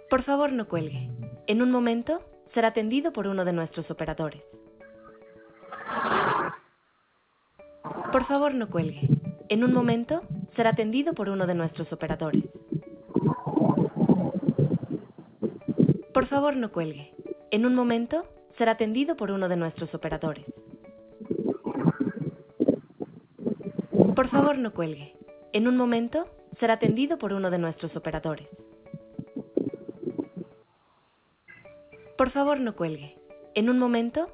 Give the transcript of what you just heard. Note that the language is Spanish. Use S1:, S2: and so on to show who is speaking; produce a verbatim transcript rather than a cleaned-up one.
S1: Por favor, no cuelgue. En un momento será atendido por uno de nuestros operadores. Por favor, no cuelgue. En un momento será atendido por uno de nuestros operadores. Por favor, no cuelgue. En un momento será atendido por uno de nuestros operadores. Por favor, no cuelgue. En un momento será atendido por uno de nuestros operadores. Por favor, no cuelgue. En un momento